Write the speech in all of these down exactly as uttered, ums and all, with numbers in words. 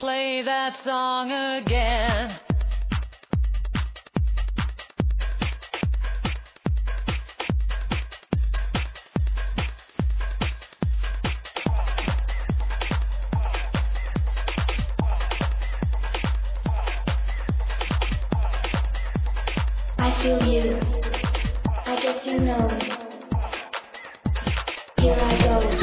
Play that song again. I feel you. I guess you know. Here I go.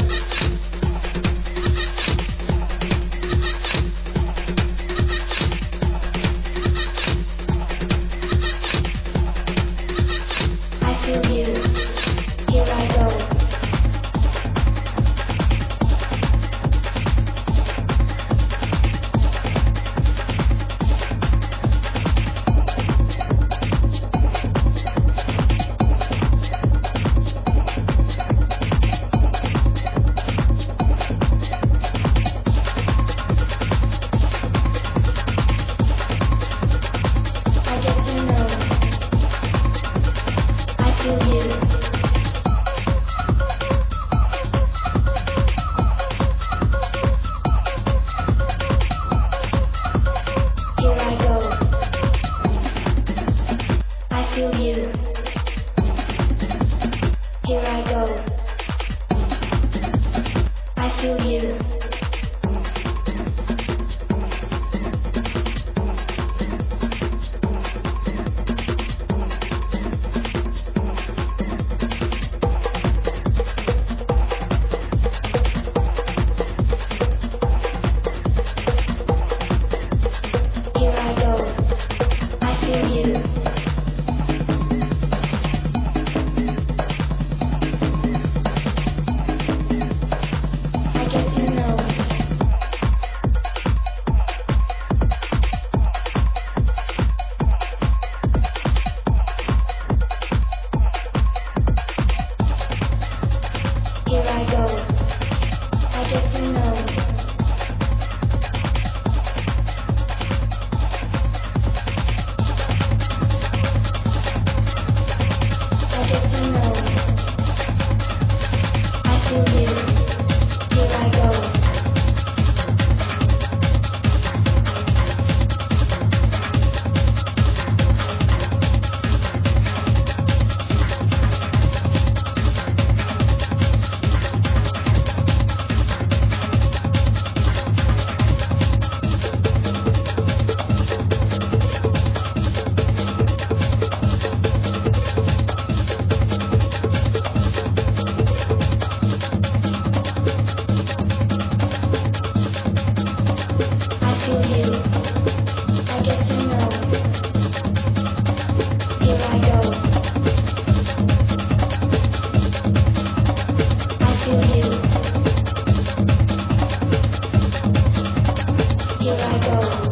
Here I go. I feel you. Here I go. I feel you. Here I go. I guess you know. I guess you know. I feel you. Here I go. Here I go.